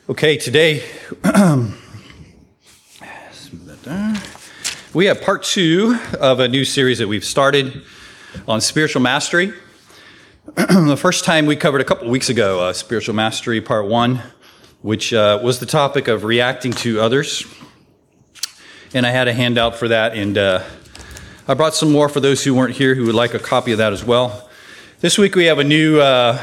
Okay, today we have part 2 of a new series that we've started on spiritual mastery. The first time we covered a couple weeks ago, spiritual mastery part 1, which was the topic of reacting to others. And I had a handout for that, and I brought some more for those who weren't here who would like a copy of that as well. This week we have a new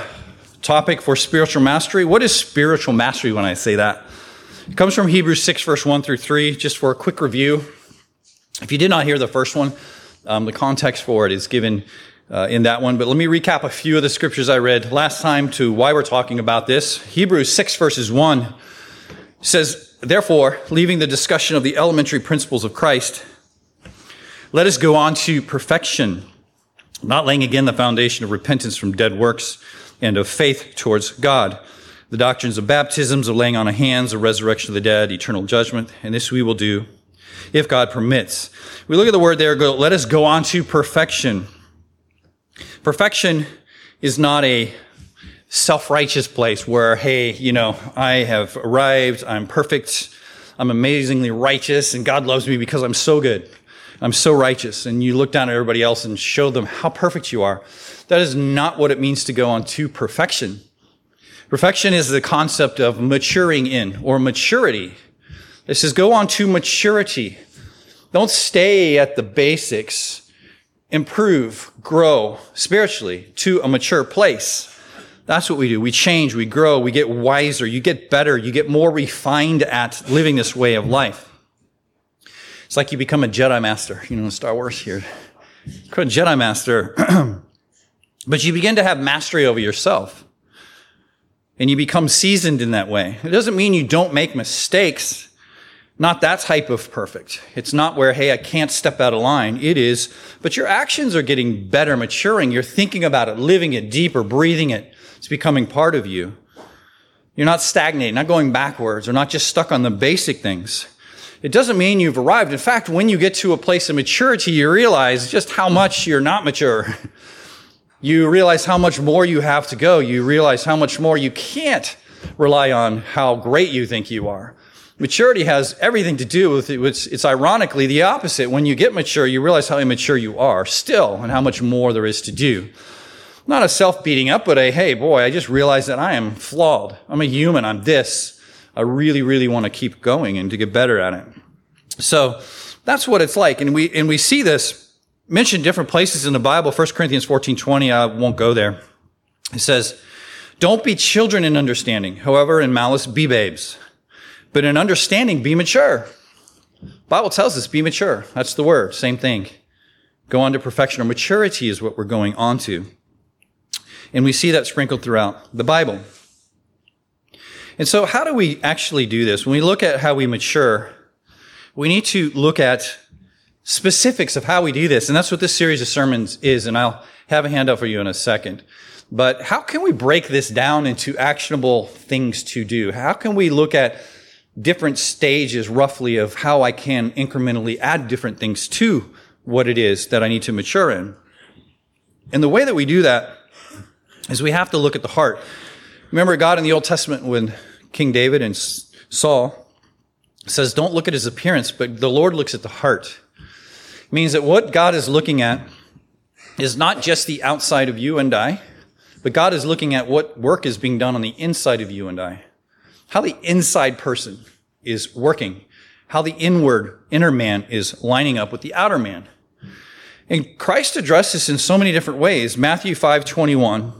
topic for spiritual mastery. What is spiritual mastery when I say that? It comes from Hebrews 6, verse 1 through 3. Just for a quick review, if you did not hear the first one, the context for it is given in that one. But let me recap a few of the scriptures I read last time to why we're talking about this. Hebrews 6, verses 1 says, "Therefore, leaving the discussion of the elementary principles of Christ, let us go on to perfection, not laying again the foundation of repentance from dead works and of faith towards God, the doctrines of baptisms, of laying on of hands, the resurrection of the dead, eternal judgment, and this we will do if God permits." We look at the word there, let us go on to perfection. Perfection is not a self-righteous place where, hey, I have arrived, I'm perfect, I'm amazingly righteous, and God loves me because I'm so good. I'm so righteous. And you look down at everybody else and show them how perfect you are. That is not what it means to go on to perfection. Perfection is the concept of maturing in, or maturity. It says go on to maturity. Don't stay at the basics. Improve, grow spiritually to a mature place. That's what we do. We change, we grow, we get wiser, you get better, you get more refined at living this way of life. It's like you become a Jedi Master, in Star Wars here. You become a Jedi Master, but you begin to have mastery over yourself. And you become seasoned in that way. It doesn't mean you don't make mistakes. Not that type of perfect. It's not where, hey, I can't step out of line. It is, but your actions are getting better, maturing. You're thinking about it, living it deeper, breathing it. It's becoming part of you. You're not stagnating, not going backwards, or not just stuck on the basic things. It doesn't mean you've arrived. In fact, when you get to a place of maturity, you realize just how much you're not mature. You realize how much more you have to go. You realize how much more you can't rely on how great you think you are. Maturity has everything to do with it. It's ironically the opposite. When you get mature, you realize how immature you are still and how much more there is to do. Not a self-beating up, but hey, boy, I just realized that I am flawed. I'm a human. I'm this. I really, really want to keep going and to get better at it. So that's what it's like. And we see this mentioned different places in the Bible. 1 Corinthians 14:20, I won't go there. It says, "Don't be children in understanding. However, in malice, be babes. But in understanding, be mature." The Bible tells us, be mature. That's the word. Same thing. Go on to perfection, or maturity is what we're going on to. And we see that sprinkled throughout the Bible. And so how do we actually do this? When we look at how we mature, we need to look at specifics of how we do this. And that's what this series of sermons is. And I'll have a handout for you in a second. But how can we break this down into actionable things to do? How can we look at different stages roughly of how I can incrementally add different things to what it is that I need to mature in? And the way that we do that is we have to look at the heart. Remember God in the Old Testament when King David and Saul says, don't look at his appearance, but the Lord looks at the heart. It means that what God is looking at is not just the outside of you and I, but God is looking at what work is being done on the inside of you and I. How the inside person is working. How the inner man is lining up with the outer man. And Christ addressed this in so many different ways. Matthew 5:21,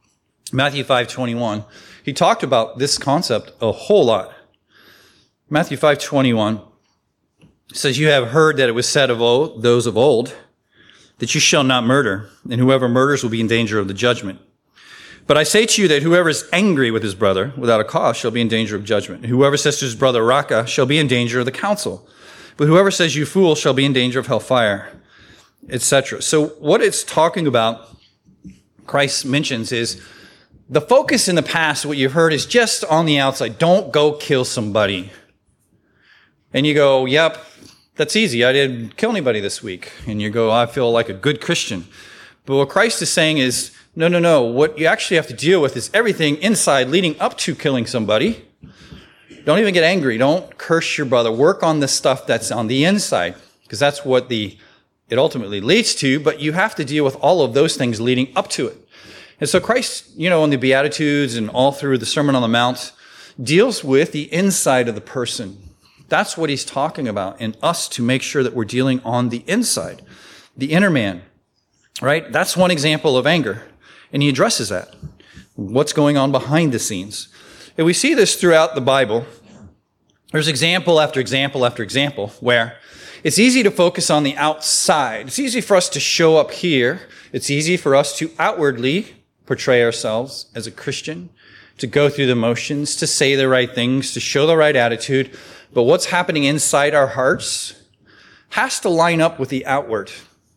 he talked about this concept a whole lot. Matthew 5:21 says, "You have heard that it was said of those of old, that you shall not murder, and whoever murders will be in danger of the judgment. But I say to you that whoever is angry with his brother without a cause shall be in danger of judgment. And whoever says to his brother, Raka, shall be in danger of the council. But whoever says, you fool, shall be in danger of hellfire," etc. So what it's talking about, Christ mentions, is the focus in the past, what you've heard, is just on the outside. Don't go kill somebody. And you go, yep, that's easy. I didn't kill anybody this week. And you go, I feel like a good Christian. But what Christ is saying is, no. What you actually have to deal with is everything inside leading up to killing somebody. Don't even get angry. Don't curse your brother. Work on the stuff that's on the inside, because that's what it ultimately leads to, but you have to deal with all of those things leading up to it. And so Christ, in the Beatitudes and all through the Sermon on the Mount, deals with the inside of the person. That's what he's talking about, and us to make sure that we're dealing on the inside, the inner man, right? That's one example of anger, and he addresses that. What's going on behind the scenes? And we see this throughout the Bible. There's example after example after example where it's easy to focus on the outside. It's easy for us to show up here. It's easy for us to outwardly portray ourselves as a Christian, to go through the motions, to say the right things, to show the right attitude. But what's happening inside our hearts has to line up with the outward.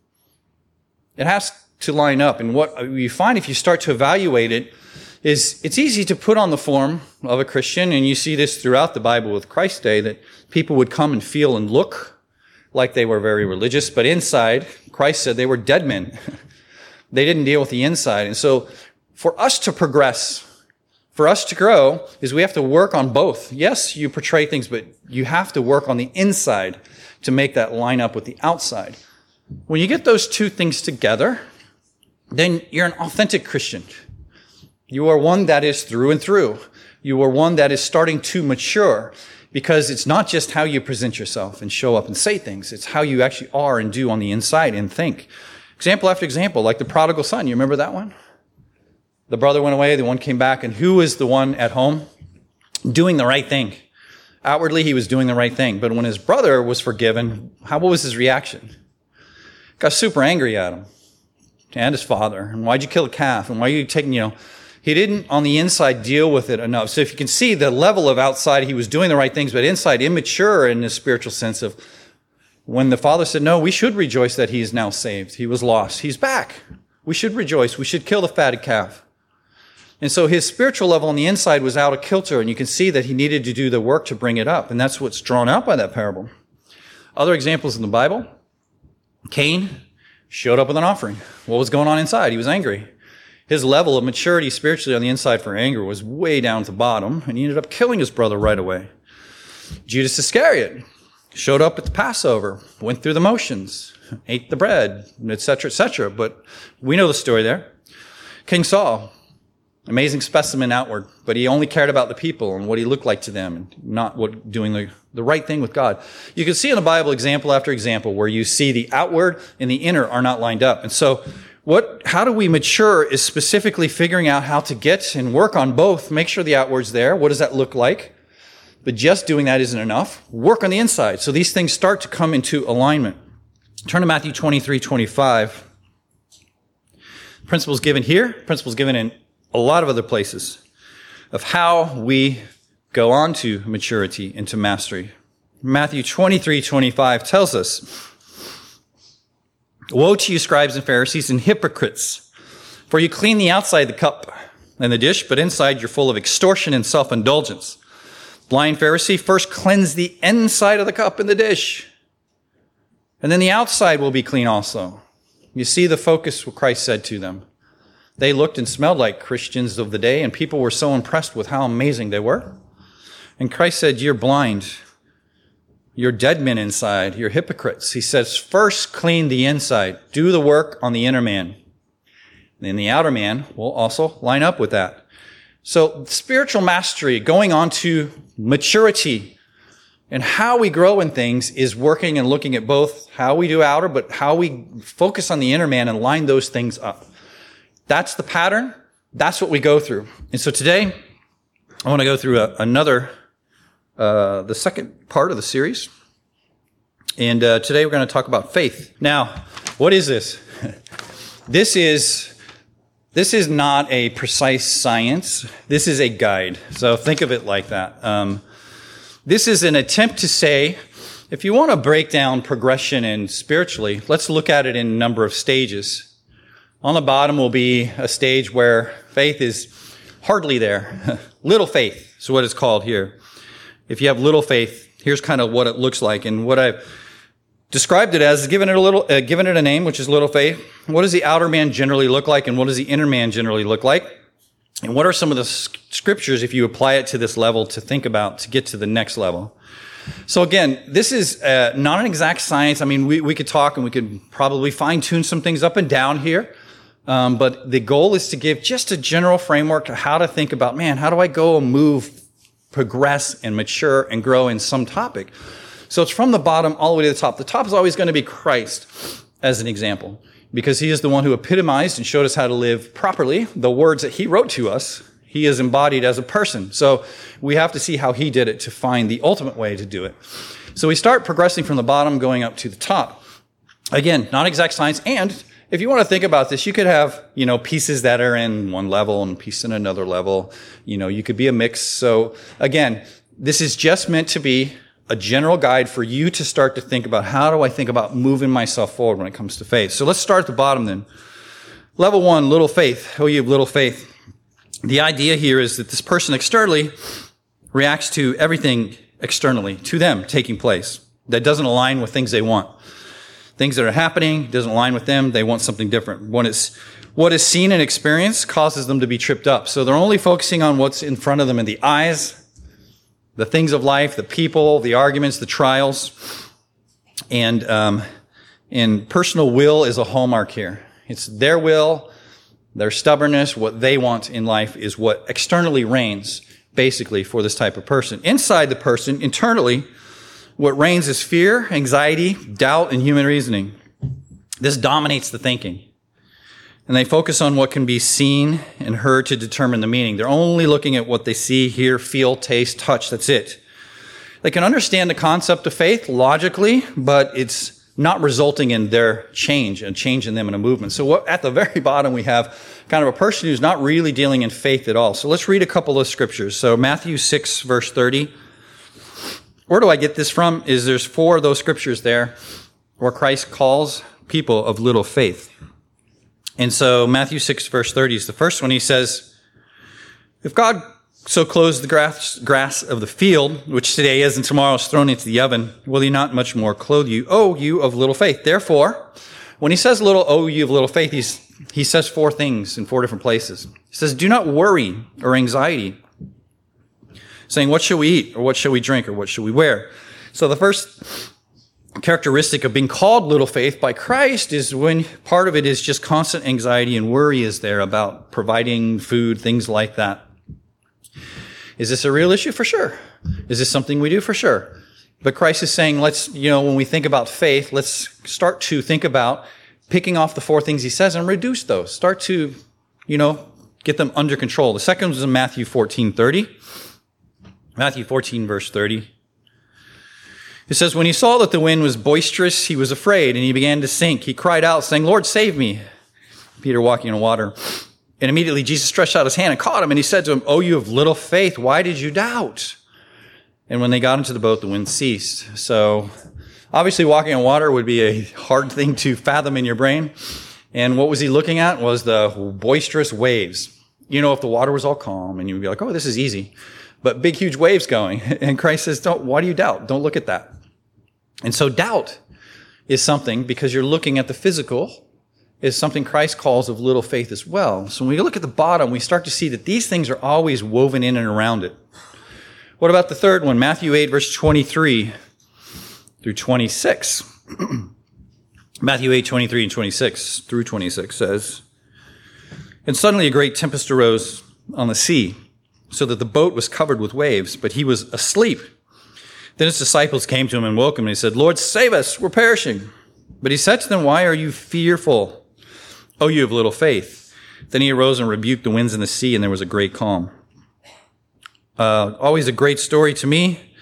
It has to line up. And what you find if you start to evaluate it is it's easy to put on the form of a Christian, and you see this throughout the Bible with Christ's day, that people would come and feel and look like they were very religious, but inside, Christ said they were dead men. They didn't deal with the inside. And so for us to progress, for us to grow, is we have to work on both. Yes, you portray things, but you have to work on the inside to make that line up with the outside. When you get those two things together, then you're an authentic Christian. You are one that is through and through. You are one that is starting to mature, because it's not just how you present yourself and show up and say things. It's how you actually are and do on the inside and think. Example after example, like the prodigal son. You remember that one? The brother went away, the one came back, and who was the one at home? Doing the right thing. Outwardly, he was doing the right thing. But when his brother was forgiven, what was his reaction? Got super angry at him and his father. And why'd you kill a calf? And why are you taking, he didn't on the inside deal with it enough. So if you can see the level of outside, he was doing the right things, but inside immature in the spiritual sense of when the father said, no, we should rejoice that he is now saved. He was lost. He's back. We should rejoice. We should kill the fatted calf. And so his spiritual level on the inside was out of kilter, and you can see that he needed to do the work to bring it up. And that's what's drawn out by that parable. Other examples in the Bible, Cain showed up with an offering. What was going on inside? He was angry. His level of maturity spiritually on the inside for anger was way down at the bottom, and he ended up killing his brother right away. Judas Iscariot showed up at the Passover, went through the motions, ate the bread, etc., but we know the story there. King Saul, amazing specimen outward, but he only cared about the people and what he looked like to them, and not doing the right thing with God. You can see in the Bible example after example where you see the outward and the inner are not lined up. And so how do we mature is specifically figuring out how to get and work on both. Make sure the outward's there. What does that look like? But just doing that isn't enough. Work on the inside. So these things start to come into alignment. Turn to Matthew 23:25. Principles given here, principles given in a lot of other places of how we go on to maturity and to mastery. Matthew 23:25 tells us, woe to you, scribes and Pharisees and hypocrites, for you clean the outside of the cup and the dish, but inside you're full of extortion and self-indulgence. Blind Pharisee, first cleanse the inside of the cup and the dish, and then the outside will be clean also. You see the focus what Christ said to them. They looked and smelled like Christians of the day, and people were so impressed with how amazing they were. And Christ said, you're blind. You're dead men inside. You're hypocrites. He says, first clean the inside. Do the work on the inner man. Then the outer man will also line up with that. So spiritual mastery, going on to maturity, and how we grow in things is working and looking at both how we do outer, but how we focus on the inner man and line those things up. That's the pattern. That's what we go through. And so today, I want to go through the second part of the series. And today we're going to talk about faith. Now, what is this? This is not a precise science. This is a guide. So think of it like that. This is an attempt to say, if you want to break down progression and spiritually, let's look at it in a number of stages. On the bottom will be a stage where faith is hardly there. Little faith is what it's called here. If you have little faith, here's kind of what it looks like. And what I've described it as is given it a name, which is little faith. What does the outer man generally look like, and what does the inner man generally look like? And what are some of the scriptures, if you apply it to this level, to think about to get to the next level? So again, this is not an exact science. I mean, we could talk and we could probably fine-tune some things up and down here. But the goal is to give just a general framework to how to think about, man, how do I go and move, progress, and mature and grow in some topic? So it's from the bottom all the way to the top. The top is always going to be Christ as an example, because he is the one who epitomized and showed us how to live properly. The words that he wrote to us, he is embodied as a person. So we have to see how he did it to find the ultimate way to do it. So we start progressing from the bottom, going up to the top. Again, not exact science. And if you want to think about this, you could have, pieces that are in one level and pieces in another level. You could be a mix. So again, this is just meant to be a general guide for you to start to think about, how do I think about moving myself forward when it comes to faith? So let's start at the bottom then. Level 1, little faith. Oh, you have little faith. The idea here is that this person externally reacts to everything externally, to them taking place, that doesn't align with things they want. Things that are happening doesn't align with them. They want something different. What is seen and experienced causes them to be tripped up. So they're only focusing on what's in front of them in the eyes, the things of life, the people, the arguments, the trials. And personal will is a hallmark here. It's their will, their stubbornness, what they want in life is what externally reigns, basically, for this type of person. Inside the person, internally, what reigns is fear, anxiety, doubt, and human reasoning. This dominates the thinking. And they focus on what can be seen and heard to determine the meaning. They're only looking at what they see, hear, feel, taste, touch. That's it. They can understand the concept of faith logically, but it's not resulting in their change, a change in them in a movement. So at the very bottom, we have kind of a person who's not really dealing in faith at all. So let's read a couple of scriptures. So Matthew 6, verse 30. Where do I get this from? There's 4 of those scriptures there where Christ calls people of little faith. And so Matthew 6, verse 30 is the first one. He says, if God so clothes the grass of the field, which today is and tomorrow is thrown into the oven, will he not much more clothe you, O you of little faith? Therefore, when he says O you of little faith, he says 4 things in 4 different places. He says, do not worry or anxiety, saying, what shall we eat, or what shall we drink, or what shall we wear? So the first characteristic of being called little faith by Christ is when part of it is just constant anxiety and worry is there about providing food, things like that. Is this a real issue? For sure. Is this something we do? For sure. But Christ is saying, when we think about faith, let's start to think about picking off the 4 things he says and reduce those. Start to, get them under control. The second was in Matthew 14:30. Matthew 14, verse 30. It says, when he saw that the wind was boisterous, he was afraid, and he began to sink. He cried out, saying, Lord, save me. Peter walking on water. And immediately Jesus stretched out his hand and caught him, and he said to him, O you of little faith, why did you doubt? And when they got into the boat, the wind ceased. So obviously walking on water would be a hard thing to fathom in your brain. And what was he looking at was the boisterous waves. If the water was all calm, and you'd be like, oh, this is easy. But big, huge waves going. And Christ says, why do you doubt? Don't look at that. And so doubt is something, because you're looking at the physical, is something Christ calls of little faith as well. So when we look at the bottom, we start to see that these things are always woven in and around it. What about the third one? Matthew 8, verse 23 through 26. Matthew 8, 23 and 26 through 26 says, and suddenly a great tempest arose on the sea, so that the boat was covered with waves, but he was asleep. Then his disciples came to him and woke him, and he said, Lord, save us, we're perishing. But he said to them, why are you fearful, O you of little faith? Then he arose and rebuked the winds and the sea, and there was a great calm. Always a great story to me.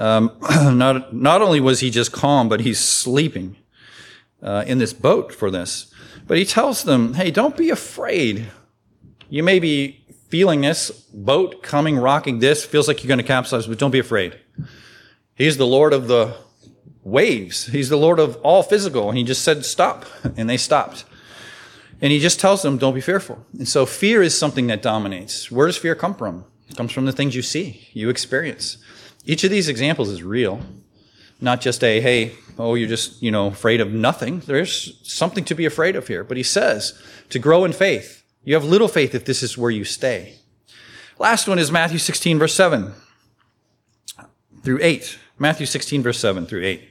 Not only was he just calm, but he's sleeping in this boat for this. But he tells them, hey, don't be afraid. You may be feeling this boat coming, rocking this, feels like you're going to capsize, but don't be afraid. He's the Lord of the waves. He's the Lord of all physical. And he just said, stop. And they stopped. And he just tells them, don't be fearful. And so fear is something that dominates. Where does fear come from? It comes from the things you see, you experience. Each of these examples is real. Not just you're just, afraid of nothing. There's something to be afraid of here. But he says to grow in faith, You have little faith if this is where you stay. Last one is Matthew 16, verse 7 through 8. Matthew 16, verse 7 through 8.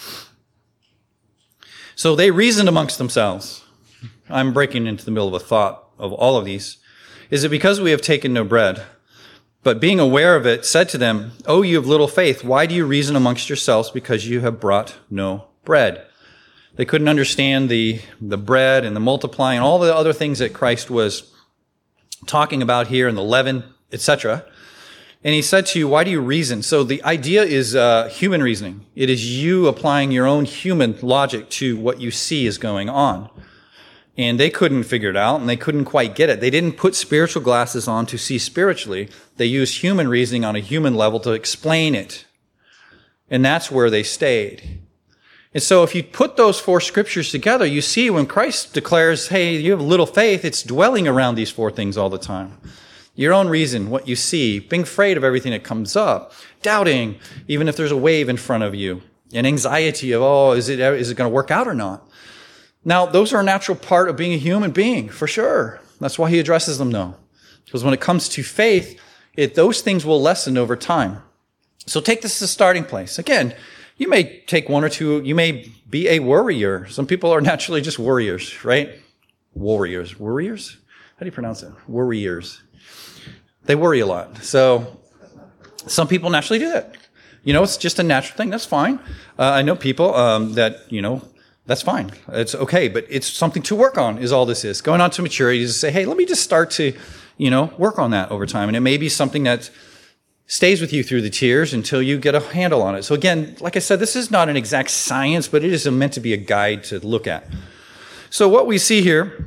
So they reasoned amongst themselves. I'm breaking into the middle of a thought of all of these. Is it because we have taken no bread? But being aware of it, said to them, "O you of little faith, why do you reason amongst yourselves because you have brought no bread?" They couldn't understand the bread and the multiplying and all the other things that Christ was talking about here and the leaven, etc. And he said to you, why do you reason? So the idea is human reasoning. It is you applying your own human logic to what you see is going on. And they couldn't figure it out, and they couldn't quite get it. They didn't put spiritual glasses on to see spiritually. They used human reasoning on a human level to explain it. And that's where they stayed. And so if you put those four scriptures together, you see when Christ declares, hey, you have little faith, it's dwelling around these four things all the time. Your own reason, what you see, being afraid of everything that comes up, doubting, even if there's a wave in front of you, and anxiety of, is it going to work out or not? Now, those are a natural part of being a human being, for sure. That's why he addresses them, though. Because when it comes to faith, those things will lessen over time. So take this as a starting place. Again, you may take one or two, you may be a worrier. Some people are naturally just worriers, right? Warriors. Worriers? How do you pronounce it? Worriers. They worry a lot. So some people naturally do that. It's just a natural thing. That's fine. I know people that, that's fine. It's okay, but it's something to work on is all this is. Going on to maturity is to say, hey, let me just start to, work on that over time. And it may be something that stays with you through the tears until you get a handle on it. So again, like I said, this is not an exact science, but it is meant to be a guide to look at. So what we see here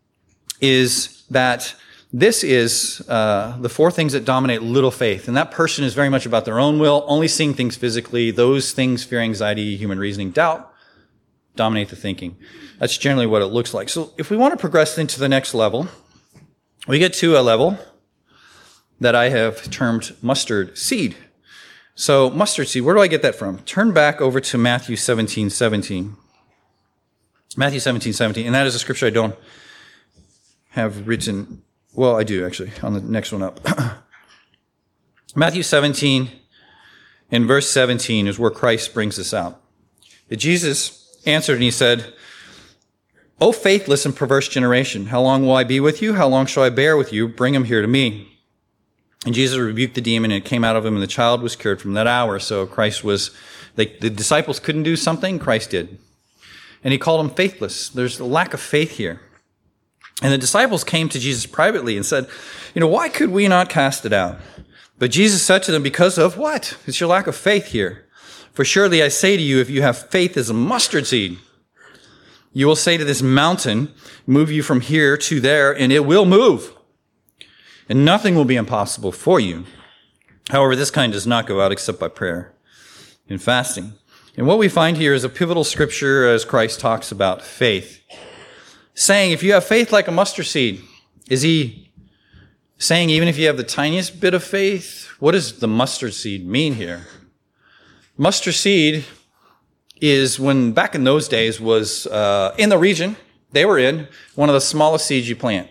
is that this is the four things that dominate little faith. And that person is very much about their own will, only seeing things physically. Those things, fear, anxiety, human reasoning, doubt, dominate the thinking. That's generally what it looks like. So if we want to progress into the next level, we get to a level that I have termed mustard seed. So mustard seed, where do I get that from? Turn back over to Matthew 17:17. Matthew 17:17, and that is a scripture I don't have written. Well, I do actually, on the next one up. Matthew 17 and verse 17 is where Christ brings this out. Jesus answered and he said, "O faithless and perverse generation, how long will I be with you? How long shall I bear with you? Bring him here to me." And Jesus rebuked the demon, and it came out of him, and the child was cured from that hour. So Christ the disciples couldn't do something, Christ did. And he called them faithless. There's a lack of faith here. And the disciples came to Jesus privately and said, why could we not cast it out? But Jesus said to them, because of what? It's your lack of faith here. For surely I say to you, if you have faith as a mustard seed, you will say to this mountain, move you from here to there, and it will move. And nothing will be impossible for you. However, this kind does not go out except by prayer and fasting. And what we find here is a pivotal scripture as Christ talks about faith. Saying, if you have faith like a mustard seed, is he saying even if you have the tiniest bit of faith? What does the mustard seed mean here? Mustard seed is when back in those days was in the region they were in, one of the smallest seeds you plant.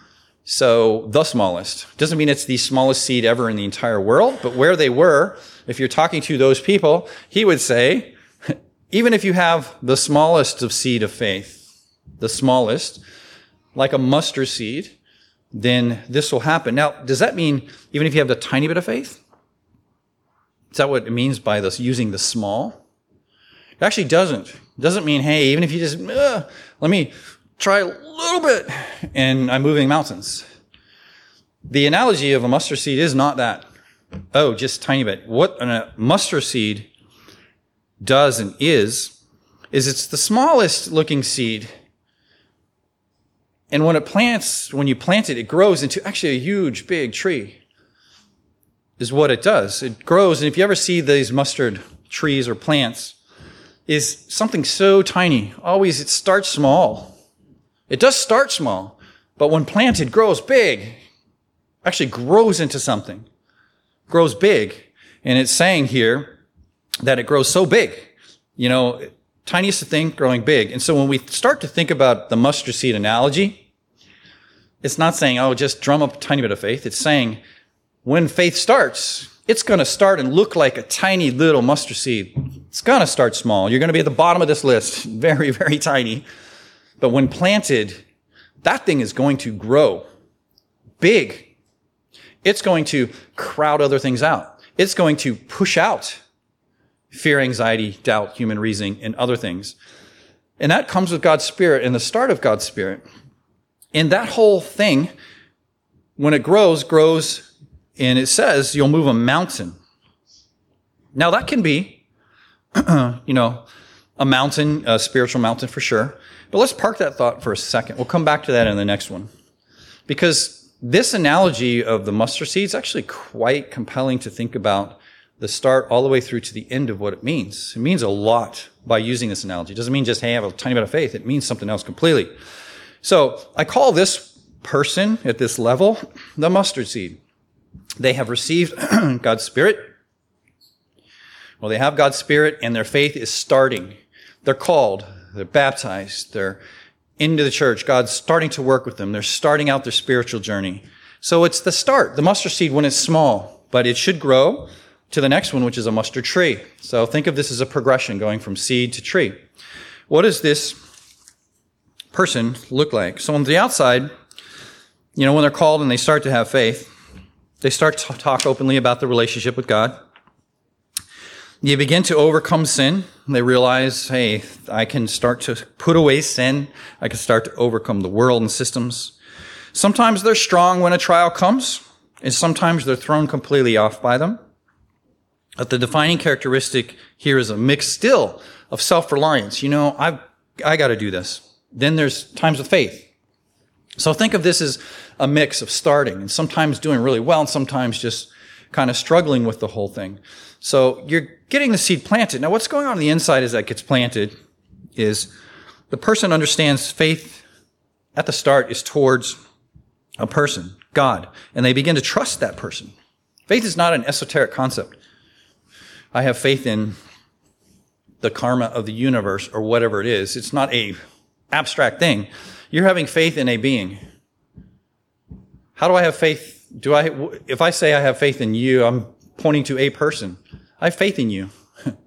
So the smallest. Doesn't mean it's the smallest seed ever in the entire world, but where they were, if you're talking to those people, he would say, even if you have the smallest of seed of faith, the smallest, like a mustard seed, then this will happen. Now, does that mean even if you have the tiny bit of faith? Is that what it means by this using the small? It actually doesn't. It doesn't mean, hey, even if you just, let me try a little bit and I'm moving mountains. The analogy of a mustard seed is not that. Oh, just tiny bit. What a mustard seed does and is it's the smallest looking seed. And when you plant it, it grows into actually a huge, big tree, is what it does. It grows, and if you ever see these mustard trees or plants, is something so tiny. Always, it starts small. It does start small, but when planted, grows big. Actually grows into something. Grows big. And it's saying here that it grows so big. Tiniest thing growing big. And so when we start to think about the mustard seed analogy, It's not saying, oh, just drum up a tiny bit of faith. It's saying when faith starts, it's going to start and look like a tiny little mustard seed. It's going to start small. You're going to be at the bottom of this list, very, very tiny. But when planted, that thing is going to grow big. It's going to crowd other things out. It's going to push out fear, anxiety, doubt, human reasoning, and other things. And that comes with God's Spirit and the start of God's Spirit. And that whole thing, when it grows, and it says you'll move a mountain. Now that can be, a mountain, a spiritual mountain for sure. But let's park that thought for a second. We'll come back to that in the next one. Because this analogy of the mustard seed is actually quite compelling to think about the start all the way through to the end of what it means. It means a lot by using this analogy. It doesn't mean just, hey, I have a tiny bit of faith. It means something else completely. So I call this person at this level the mustard seed. They have received God's Spirit. Well, they have God's Spirit and their faith is starting. They're called. They're baptized. They're into the church. God's starting to work with them. They're starting out their spiritual journey. So it's the start, the mustard seed when it's small, but it should grow to the next one, which is a mustard tree. So think of this as a progression going from seed to tree. What does this person look like? So on the outside, when they're called and they start to have faith, they start to talk openly about the relationship with God. You begin to overcome sin. They realize, hey, I can start to put away sin. I can start to overcome the world and systems. Sometimes they're strong when a trial comes, and sometimes they're thrown completely off by them. But the defining characteristic here is a mix still of self-reliance. I got to do this. Then there's times of faith. So think of this as a mix of starting and sometimes doing really well and sometimes just kind of struggling with the whole thing. So you're getting the seed planted. Now what's going on the inside as that gets planted is the person understands faith at the start is towards a person, God, and they begin to trust that person. Faith is not an esoteric concept. I have faith in the karma of the universe or whatever it is. It's not a abstract thing. You're having faith in a being. How do I have faith? If I say I have faith in you, I'm pointing to a person. I have faith in you,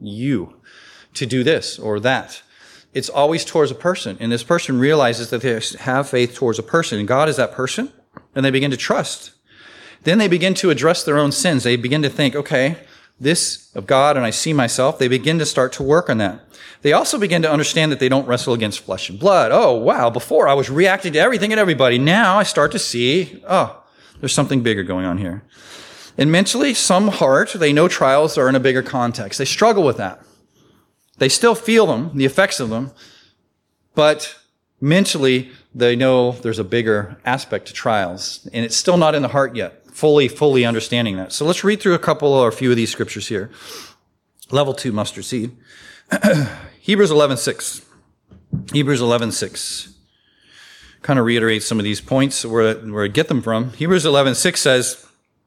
to do this or that. It's always towards a person. And this person realizes that they have faith towards a person. And God is that person. And they begin to trust. Then they begin to address their own sins. They begin to think, okay, this of God and I see myself. They begin to start to work on that. They also begin to understand that they don't wrestle against flesh and blood. Oh, wow, before I was reacting to everything and everybody. Now I start to see, there's something bigger going on here. And mentally, some heart, they know trials are in a bigger context. They struggle with that. They still feel them, the effects of them, but mentally, they know there's a bigger aspect to trials, and it's still not in the heart yet, fully understanding that. So let's read through a couple or a few of these scriptures here. Level 2 mustard seed. Hebrews 11:6. Hebrews 11:6. Kind of reiterates some of these points where I get them from. Hebrews 11:6 says,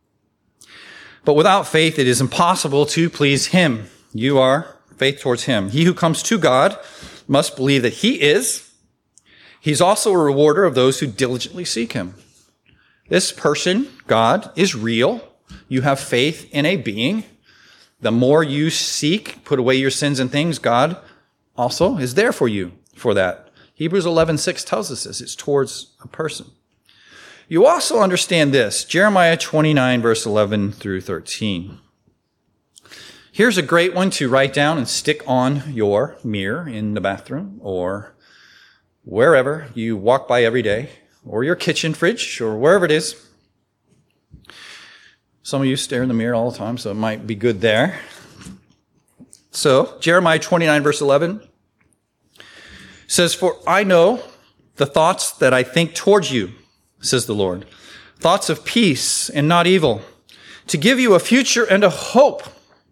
but without faith it is impossible to please him. You are faith towards him. He who comes to God must believe that he is. He's also a rewarder of those who diligently seek him. This person, God, is real. You have faith in a being. The more you seek, put away your sins and things, God also is there for you for that. Hebrews 11:6 tells us this. It's towards a person. You also understand this. Jeremiah 29, verse 11 through 13. Here's a great one to write down and stick on your mirror in the bathroom or wherever you walk by every day, or your kitchen fridge, or wherever it is. Some of you stare in the mirror all the time, so it might be good there. So, Jeremiah 29, verse 11 says, for I know the thoughts that I think towards you, says the Lord, thoughts of peace and not evil, to give you a future and a hope.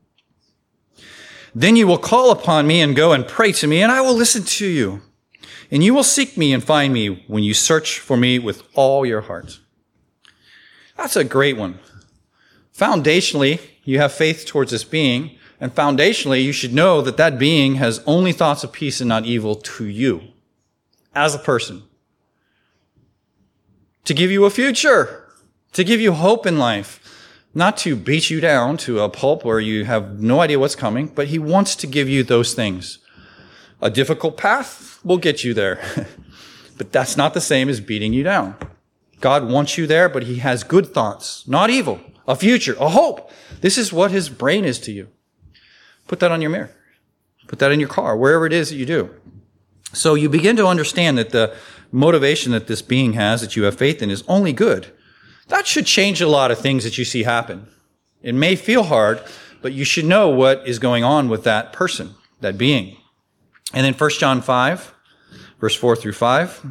Then you will call upon me and go and pray to me, and I will listen to you. And you will seek me and find me when you search for me with all your heart. That's a great one. Foundationally, you have faith towards this being, and foundationally, you should know that that being has only thoughts of peace and not evil to you as a person. to give you a future, to give you hope in life, not to beat you down to a pulp where you have no idea what's coming, but he wants to give you those things. A difficult path will get you there, but that's not the same as beating you down. God wants you there, but he has good thoughts, not evil, a future, a hope. This is what his brain is to you. Put that on your mirror. Put that in your car, wherever it is that you do. So you begin to understand that the motivation that this being has, that you have faith in, is only good. That should change a lot of things that you see happen. It may feel hard, but you should know what is going on with that person, that being. And then 1 John 5, verse 4 through 5.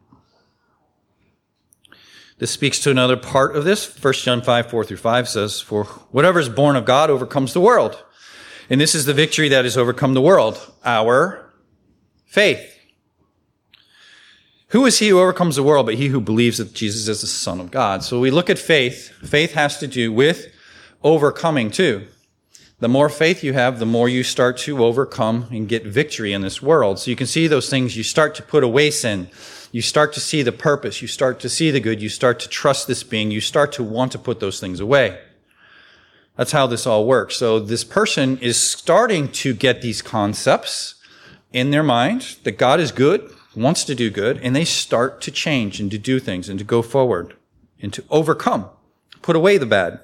This speaks to another part of this. 1 John 5, 4 through 5 says, "For whatever is born of God overcomes the world. And this is the victory that has overcome the world, our faith. Who is he who overcomes the world but he who believes that Jesus is the Son of God?" So we look at faith. Faith has to do with overcoming too. The more faith you have, the more you start to overcome and get victory in this world. So you can see those things. You start to put away sin. You start to see the purpose. You start to see the good. You start to trust this being. You start to want to put those things away. That's how this all works. So this person is starting to get these concepts in their mind that God is good, wants to do good, and they start to change and to do things and to go forward and to overcome, put away the bad.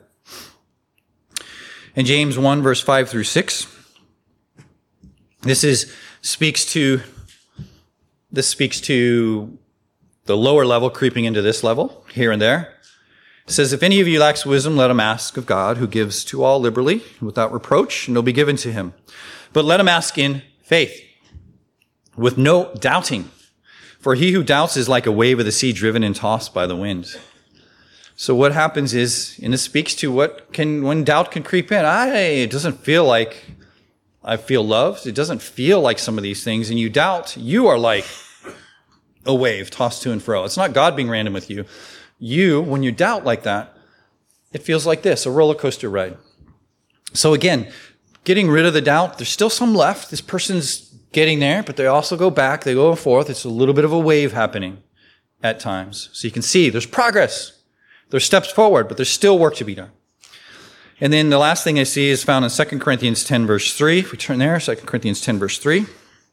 In James 1, verse 5 through 6, this speaks to the lower level creeping into this level, here and there. It says, "If any of you lacks wisdom, let him ask of God, who gives to all liberally, without reproach, and it'll be given to him. But let him ask in faith, with no doubting. For he who doubts is like a wave of the sea driven and tossed by the wind." So what happens is, and it speaks to when doubt can creep in. It doesn't feel like I feel loved. It doesn't feel like some of these things. And you doubt, you are like a wave tossed to and fro. It's not God being random with you. You, when you doubt like that, it feels like this, a roller coaster ride. So again, getting rid of the doubt, there's still some left. This person's getting there, but they also go back, they go forth. It's a little bit of a wave happening at times. So you can see there's progress. There's steps forward, but there's still work to be done. And then the last thing I see is found in 2 Corinthians 10, verse 3. If we turn there, 2 Corinthians 10, verse 3.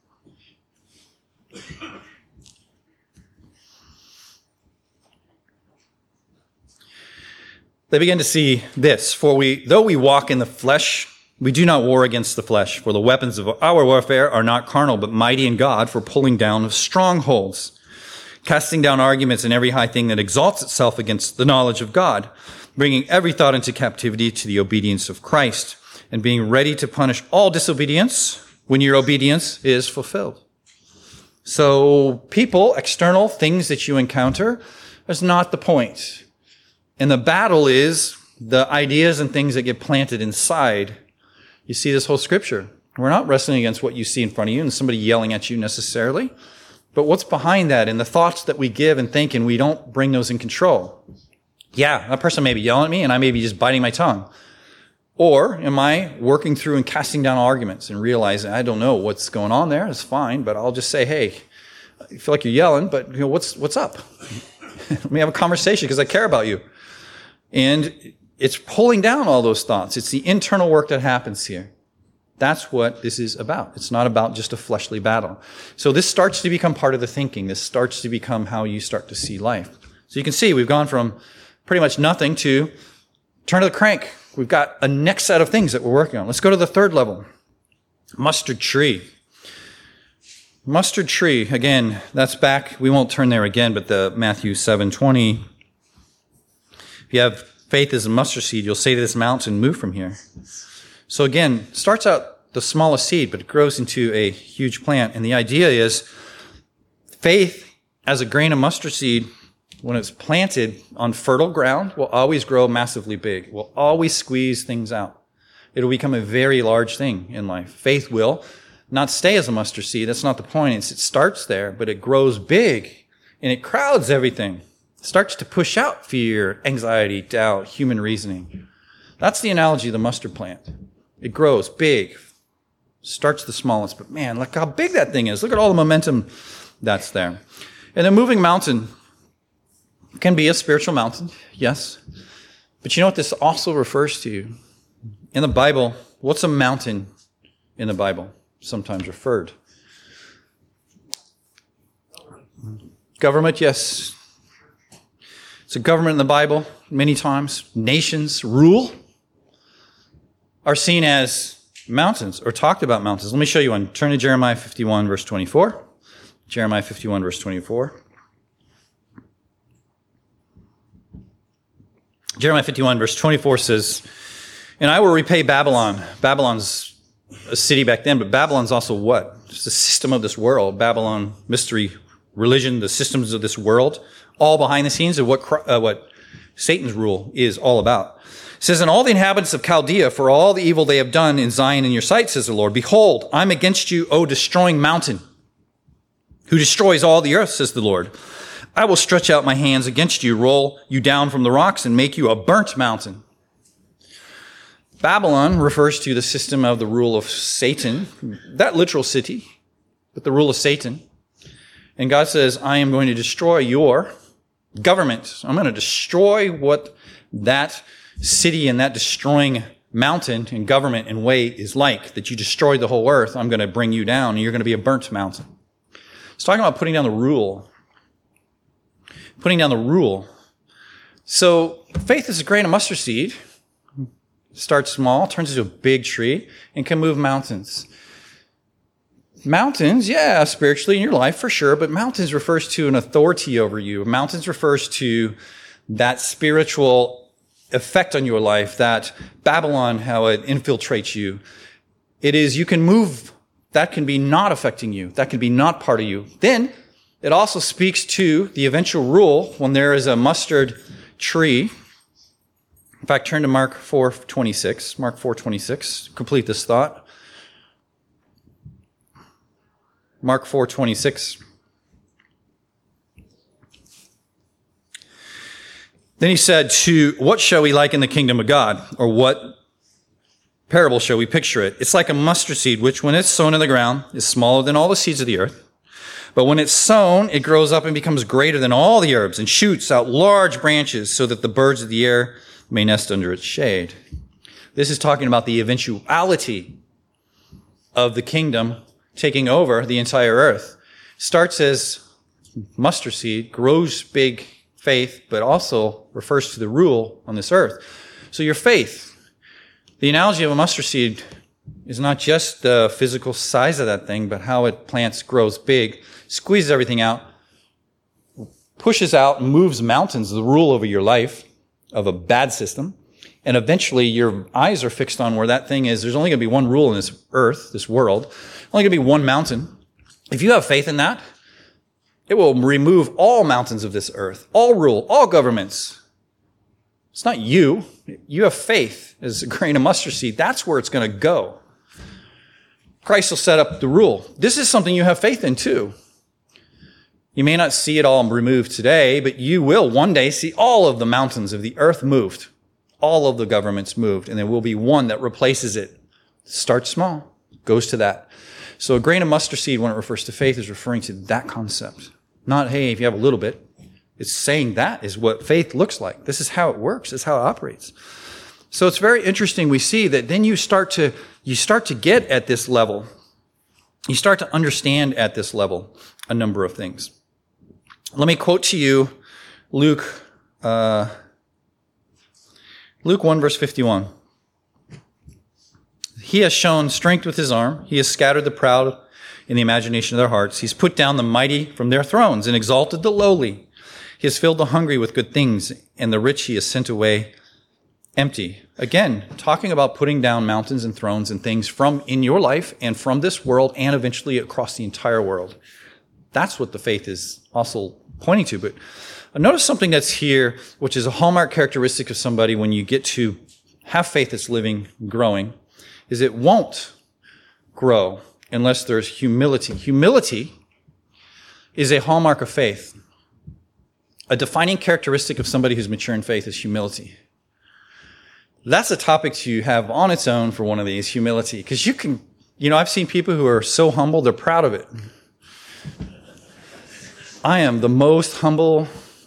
They begin to see this. "For though we walk in the flesh, we do not war against the flesh. For the weapons of our warfare are not carnal, but mighty in God for pulling down of strongholds, casting down arguments and every high thing that exalts itself against the knowledge of God, bringing every thought into captivity to the obedience of Christ, and being ready to punish all disobedience when your obedience is fulfilled." So people, external things that you encounter, is not the point. And the battle is the ideas and things that get planted inside. You see this whole scripture. We're not wrestling against what you see in front of you and somebody yelling at you necessarily, but what's behind that and the thoughts that we give and think, and we don't bring those in control. Yeah, that person may be yelling at me and I may be just biting my tongue. Or am I working through and casting down arguments and realizing I don't know what's going on there? It's fine, but I'll just say, "Hey, I feel like you're yelling, but what's up? Let me have a conversation because I care about you." And it's pulling down all those thoughts. It's the internal work that happens here. That's what this is about. It's not about just a fleshly battle. So this starts to become part of the thinking. This starts to become how you start to see life. So you can see we've gone from pretty much nothing to turn to the crank. We've got a next set of things that we're working on. Let's go to the third level. Mustard tree. Mustard tree. Again, that's back. We won't turn there again, but the Matthew 7:20. If you have faith as a mustard seed, you'll say to this mountain, "Move from here." So again, it starts out the smallest seed, but it grows into a huge plant. And the idea is faith as a grain of mustard seed, when it's planted on fertile ground, will always grow massively big, will always squeeze things out. It'll become a very large thing in life. Faith will not stay as a mustard seed. That's not the point. It starts there, but it grows big and it crowds everything. It starts to push out fear, anxiety, doubt, human reasoning. That's the analogy of the mustard plant. It grows big, starts the smallest, but man, look how big that thing is. Look at all the momentum that's there. And a moving mountain, can be a spiritual mountain, yes. But you know what this also refers to? In the Bible, what's a mountain in the Bible sometimes referred? Government, yes. It's a government in the Bible many times. Nations, rule, are seen as mountains or talked about mountains. Let me show you one. Turn to Jeremiah 51, verse 24. Jeremiah 51, verse 24. Jeremiah 51, verse 24 says, "And I will repay Babylon." Babylon's a city back then, but Babylon's also what? It's the system of this world. Babylon, mystery, religion, the systems of this world, all behind the scenes of what Satan's rule is all about. It says, "And all the inhabitants of Chaldea, for all the evil they have done in Zion in your sight, says the Lord, behold, I'm against you, O destroying mountain, who destroys all the earth, says the Lord. I will stretch out my hands against you, roll you down from the rocks, and make you a burnt mountain." Babylon refers to the system of the rule of Satan, that literal city, but the rule of Satan. And God says, I am going to destroy your government. I'm going to destroy what that city and that destroying mountain and government and way is like, that you destroyed the whole earth. I'm going to bring you down, and you're going to be a burnt mountain. It's talking about putting down the rule. Putting down the rule. So faith is a grain of mustard seed. Starts small, turns into a big tree, and can move mountains. Mountains, yeah, spiritually in your life for sure, but mountains refers to an authority over you. Mountains refers to that spiritual effect on your life, that Babylon, how it infiltrates you. It is, you can move, that can be not affecting you. That can be not part of you. Then, it also speaks to the eventual rule when there is a mustard tree. In fact, turn to Mark 4:26. Mark 4:26. Complete this thought. Mark 4:26. Then he said, "To what shall we liken the kingdom of God? Or what parable shall we picture it? It's like a mustard seed, which when it's sown in the ground is smaller than all the seeds of the earth. But when it's sown, it grows up and becomes greater than all the herbs and shoots out large branches so that the birds of the air may nest under its shade." This is talking about the eventuality of the kingdom taking over the entire earth. Starts as mustard seed, grows big faith, but also refers to the rule on this earth. So your faith, the analogy of a mustard seed is not just the physical size of that thing, but how it plants, grows big, squeezes everything out, pushes out, moves mountains, the rule over your life of a bad system. And eventually your eyes are fixed on where that thing is. There's only going to be one rule in this earth, this world. Only going to be one mountain. If you have faith in that, it will remove all mountains of this earth, all rule, all governments. It's not you. You have faith as a grain of mustard seed. That's where it's going to go. Christ will set up the rule. This is something you have faith in too. You may not see it all removed today, but you will one day see all of the mountains of the earth moved. All of the governments moved, and there will be one that replaces it. Starts small, goes to that. So a grain of mustard seed, when it refers to faith, is referring to that concept. Not, hey, if you have a little bit. It's saying that is what faith looks like. This is how it works. This is how it operates. So it's very interesting. We see that then you start to get at this level. You start to understand at this level a number of things. Let me quote to you Luke 1 verse 51. He has shown strength with his arm. He has scattered the proud in the imagination of their hearts. He's put down the mighty from their thrones and exalted the lowly. He has filled the hungry with good things, and the rich he has sent away empty. Again, talking about putting down mountains and thrones and things from in your life and from this world and eventually across the entire world. That's what the faith is also pointing to. But notice something that's here, which is a hallmark characteristic of somebody when you get to have faith that's living, growing, is it won't grow unless there's humility. Humility is a hallmark of faith. A defining characteristic of somebody who's mature in faith is humility. That's a topic to have on its own for one of these, humility. Because you can, I've seen people who are so humble, they're proud of it. I am the most humble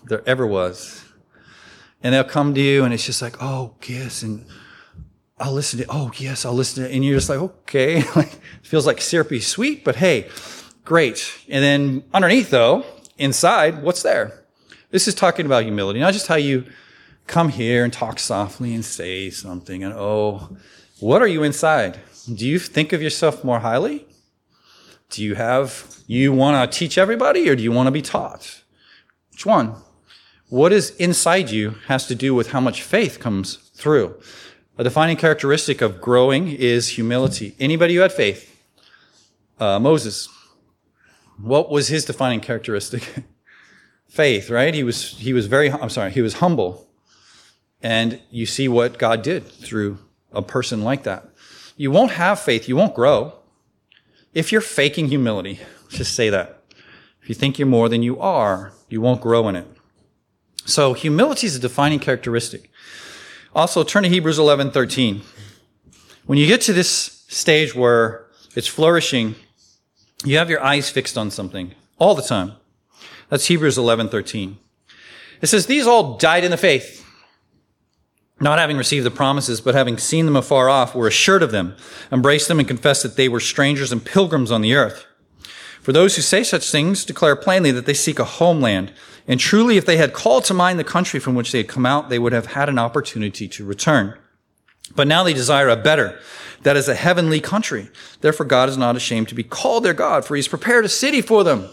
there ever was. And they'll come to you and it's just like, oh, yes, and I'll listen to it. Oh, yes, I'll listen to it. And you're just like, okay. Like, it feels like syrupy sweet, but hey, great. And then underneath, though, inside, what's there? This is talking about humility, not just how you come here and talk softly and say something. And oh, what are you inside? Do you think of yourself more highly? Do you want to teach everybody, or do you want to be taught? Which one? What is inside you has to do with how much faith comes through. A defining characteristic of growing is humility. Anybody who had faith? Moses. What was his defining characteristic? Faith, right? He was humble. And you see what God did through a person like that. You won't have faith, you won't grow if you're faking humility. Just say that. If you think you're more than you are, you won't grow in it. So humility is a defining characteristic. Also, turn to Hebrews 11:13. When you get to this stage where it's flourishing, you have your eyes fixed on something all the time. That's Hebrews 11:13. It says, these all died in the faith, not having received the promises, but having seen them afar off, were assured of them, embraced them, and confessed that they were strangers and pilgrims on the earth. For those who say such things declare plainly that they seek a homeland. And truly, if they had called to mind the country from which they had come out, they would have had an opportunity to return. But now they desire a better, that is a heavenly country. Therefore, God is not ashamed to be called their God, for he's prepared a city for them.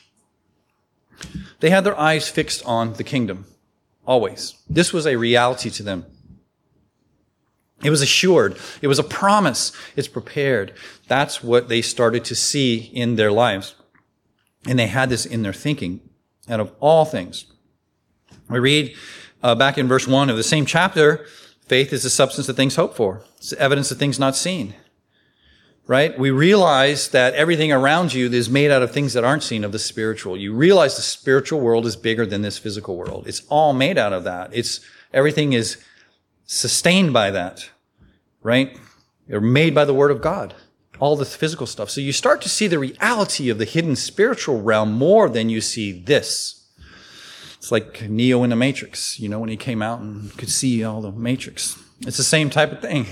They had their eyes fixed on the kingdom, always. This was a reality to them. It was assured. It was a promise. It's prepared. That's what they started to see in their lives. And they had this in their thinking. Out of all things. We read back in verse 1 of the same chapter, faith is the substance of things hoped for. It's the evidence of things not seen. Right? We realize that everything around you is made out of things that aren't seen, of the spiritual. You realize the spiritual world is bigger than this physical world. It's all made out of that. Everything is sustained by that. Right? They're made by the word of God. All the physical stuff. So you start to see the reality of the hidden spiritual realm more than you see this. It's like Neo in the Matrix, when he came out and could see all the Matrix. It's the same type of thing.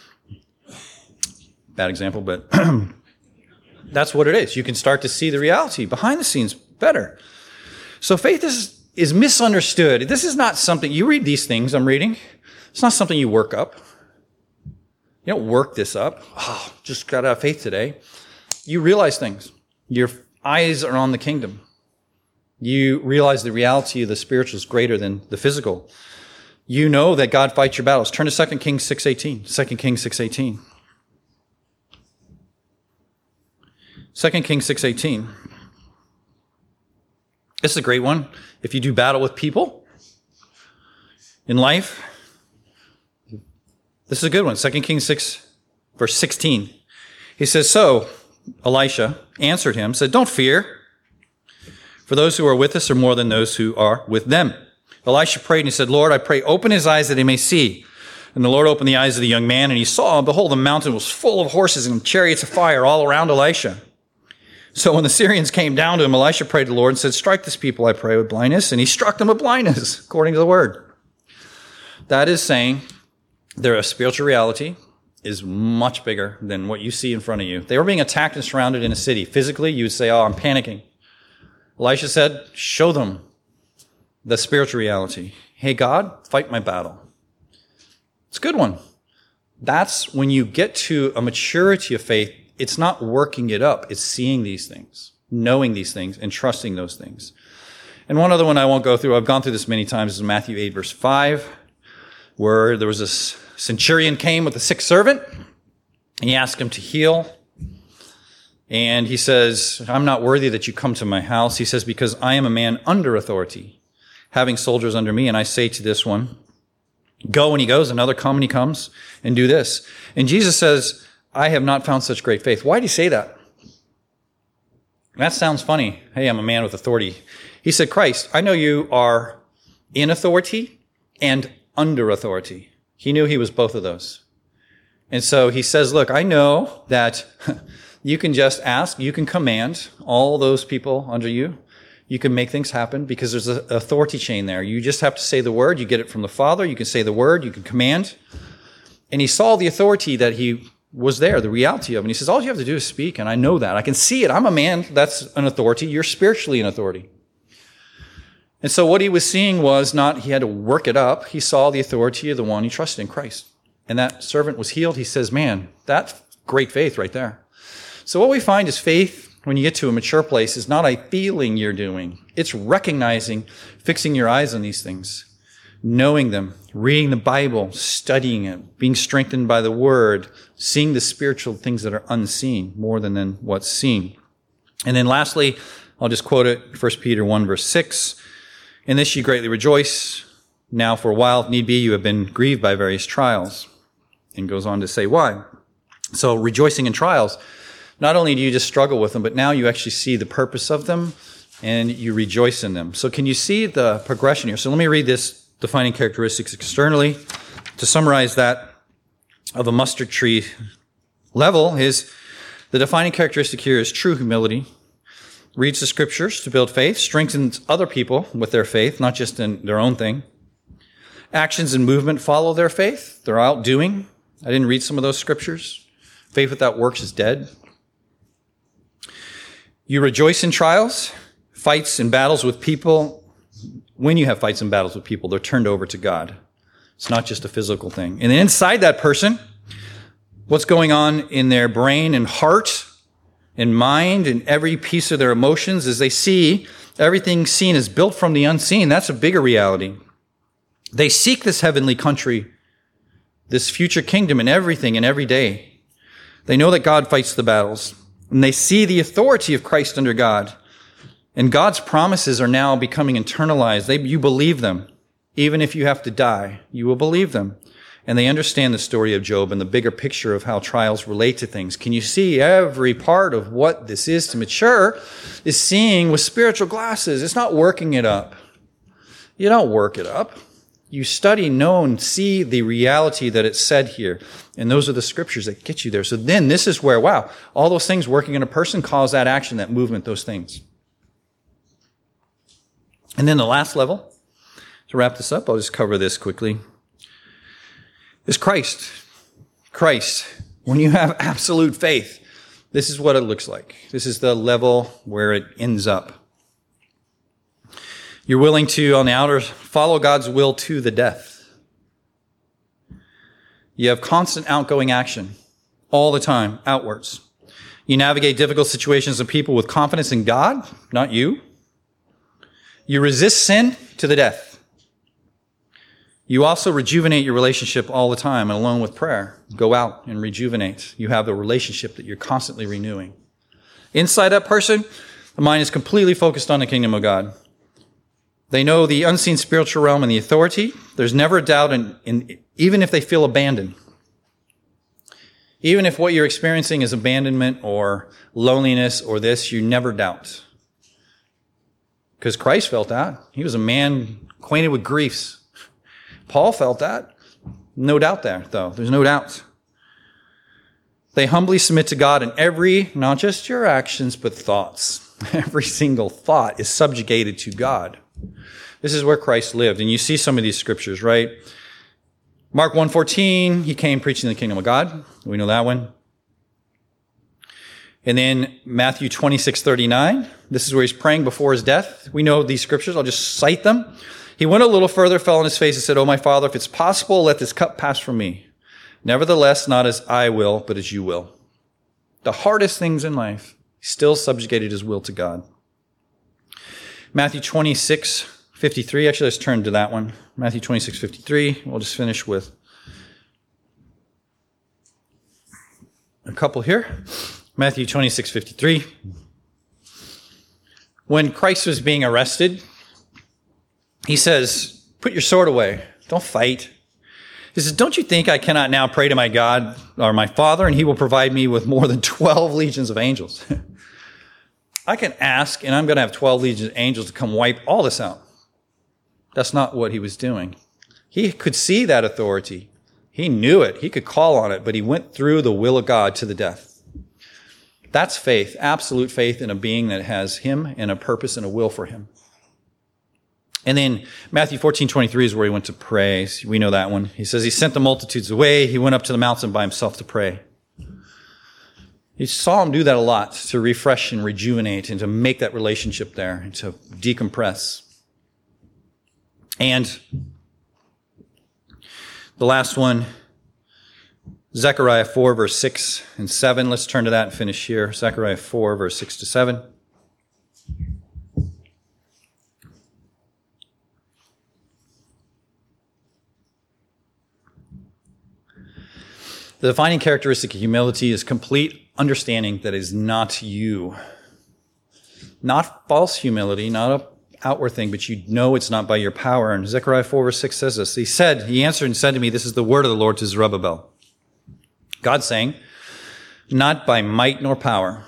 Bad example, but that's what it is. You can start to see the reality behind the scenes better. So faith is misunderstood. This is not something, you read these things I'm reading, it's not something you work up. You don't work this up. Oh, just got to have faith today. You realize things. Your eyes are on the kingdom. You realize the reality of the spiritual is greater than the physical. You know that God fights your battles. Turn to 2 Kings 6:18. 2 Kings 6:18. 2 Kings 6:18. This is a great one. If you do battle with people in life, this is a good one. 2 Kings 6, verse 16. He says, so Elisha answered him, said, don't fear, for those who are with us are more than those who are with them. Elisha prayed and he said, Lord, I pray, open his eyes that he may see. And the Lord opened the eyes of the young man, and he saw, and behold, the mountain was full of horses and chariots of fire all around Elisha. So when the Syrians came down to him, Elisha prayed to the Lord and said, strike this people, I pray, with blindness. And he struck them with blindness, according to the word. That is saying, their spiritual reality is much bigger than what you see in front of you. They were being attacked and surrounded in a city. Physically, you would say, oh, I'm panicking. Elisha said, show them the spiritual reality. Hey, God, fight my battle. It's a good one. That's when you get to a maturity of faith, it's not working it up. It's seeing these things, knowing these things, and trusting those things. And one other one I won't go through, I've gone through this many times, is Matthew 8, verse 5, where there was this centurion came with a sick servant, and he asked him to heal. And he says, I'm not worthy that you come to my house. He says, because I am a man under authority, having soldiers under me. And I say to this one, go, and he goes. Another come, and he comes, and do this. And Jesus says, I have not found such great faith. Why did he say that? That sounds funny. Hey, I'm a man with authority. He said, Christ, I know you are in authority and under authority. He knew he was both of those. And so he says, look, I know that you can just ask, you can command all those people under you. you can make things happen because there's an authority chain there. You just have to say the word. You get it from the Father. You can say the word. You can command. And he saw the authority that he was there, the reality of it. And he says, all you have to do is speak. And I know that. I can see it. I'm a man. That's an authority. You're spiritually an authority. And so what he was seeing was not he had to work it up. He saw the authority of the one he trusted in Christ. And that servant was healed. He says, man, that's great faith right there. So what we find is faith, when you get to a mature place, is not a feeling you're doing. It's recognizing, fixing your eyes on these things, knowing them, reading the Bible, studying it, being strengthened by the word, seeing the spiritual things that are unseen more than what's seen. And then lastly, I'll just quote it, 1 Peter 1, verse 6. In this you greatly rejoice. Now for a while, if need be, you have been grieved by various trials. And goes on to say why. So rejoicing in trials, not only do you just struggle with them, but now you actually see the purpose of them and you rejoice in them. So can you see the progression here? So let me read this defining characteristics externally. To summarize that of a mustard tree level is the defining characteristic here is true humility. Reads the scriptures to build faith, strengthens other people with their faith, not just in their own thing. Actions and movement follow their faith. They're out doing. I didn't read some of those scriptures. Faith without works is dead. You rejoice in trials, fights and battles with people. When you have fights and battles with people, they're turned over to God. It's not just a physical thing. And then inside that person, what's going on in their brain and heart and mind and every piece of their emotions as they see everything seen is built from the unseen. That's a bigger reality. They seek this heavenly country, this future kingdom in everything and every day. They know that God fights the battles, and they see the authority of Christ under God. And God's promises are now becoming internalized. You believe them. Even if you have to die, you will believe them. And they understand the story of Job and the bigger picture of how trials relate to things. Can you see every part of what this is to mature is seeing with spiritual glasses? It's not working it up. You don't work it up. You study, know, and see the reality that it's said here. And those are the scriptures that get you there. So then this is where, wow, all those things working in a person cause that action, that movement, those things. And then the last level, to wrap this up, I'll just cover this quickly, is Christ. Christ. When you have absolute faith, this is what it looks like. This is the level where it ends up. You're willing to, on the outer, follow God's will to the death. You have constant outgoing action all the time, outwards. You navigate difficult situations and people with confidence in God, not you. You resist sin to the death. You also rejuvenate your relationship all the time, and along with prayer, go out and rejuvenate. You have a relationship that you're constantly renewing. Inside that person, the mind is completely focused on the kingdom of God. They know the unseen spiritual realm and the authority. There's never a doubt in even if they feel abandoned. Even if what you're experiencing is abandonment or loneliness or this, you never doubt. Because Christ felt that. He was a man acquainted with griefs. Paul felt that. No doubt there, though. There's no doubt. They humbly submit to God in every, not just your actions, but thoughts. Every single thought is subjugated to God. This is where Christ lived. And you see some of these scriptures, right? Mark 1:14, he came preaching the kingdom of God. We know that one. And then Matthew 26:39, this is where he's praying before his death. We know these scriptures. I'll just cite them. He went a little further, fell on his face, and said, "Oh, my Father, if it's possible, let this cup pass from me. Nevertheless, not as I will, but as you will." The hardest things in life, he still subjugated his will to God. Matthew 26:53. Actually, let's turn to that one. Matthew 26:53. We'll just finish with a couple here. Matthew 26:53. When Christ was being arrested, he says, "Put your sword away. Don't fight." He says, "Don't you think I cannot now pray to my God or my Father, and he will provide me with more than 12 legions of angels?" I can ask, and I'm going to have 12 legions of angels to come wipe all this out. That's not what he was doing. He could see that authority. He knew it. He could call on it, but he went through the will of God to the death. That's faith, absolute faith in a being that has him and a purpose and a will for him. And then Matthew 14:23 is where he went to pray. We know that one. He says he sent the multitudes away. He went up to the mountain by himself to pray. You saw him do that a lot, to refresh and rejuvenate and to make that relationship there and to decompress. And the last one, Zechariah 4, verse 6 and 7. Let's turn to that and finish here. Zechariah 4, verse 6 to 7. The defining characteristic of humility is complete understanding that it is not you. Not false humility, not an outward thing, but you know it's not by your power. And Zechariah 4 verse 6 says this. He answered and said to me, this is the word of the Lord to Zerubbabel. God saying, not by might nor power.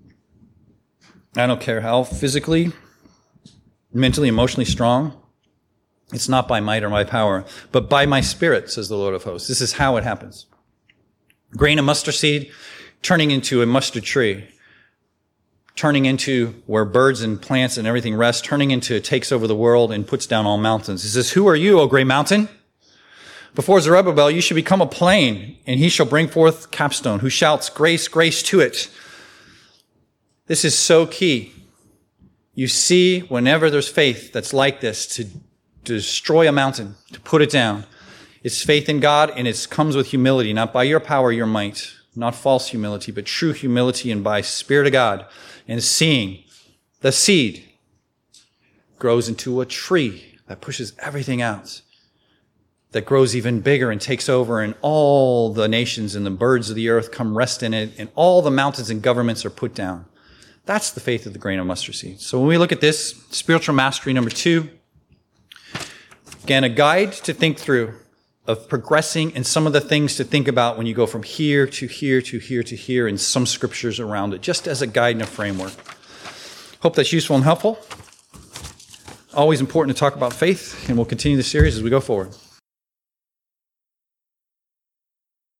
I don't care how physically, mentally, emotionally strong. It's not by might or by power, but by my spirit, says the Lord of hosts. This is how it happens. Grain of mustard seed turning into a mustard tree, turning into where birds and plants and everything rest, turning into it takes over the world and puts down all mountains. He says, who are you, O great mountain? Before Zerubbabel, you shall become a plain, and he shall bring forth capstone, who shouts, grace, grace to it. This is so key. You see, whenever there's faith that's like this, to destroy a mountain, to put it down, it's faith in God, and it comes with humility, not by your power, your might, not false humility, but true humility and by Spirit of God, and seeing the seed grows into a tree that pushes everything out, that grows even bigger and takes over, and all the nations and the birds of the earth come rest in it, and all the mountains and governments are put down. That's the faith of the grain of mustard seed. So when we look at this, spiritual mastery number 2, again, a guide to think through of progressing and some of the things to think about when you go from here to here to here to here, and some scriptures around it, just as a guide and a framework. Hope that's useful and helpful. Always important to talk about faith, and we'll continue the series as we go forward.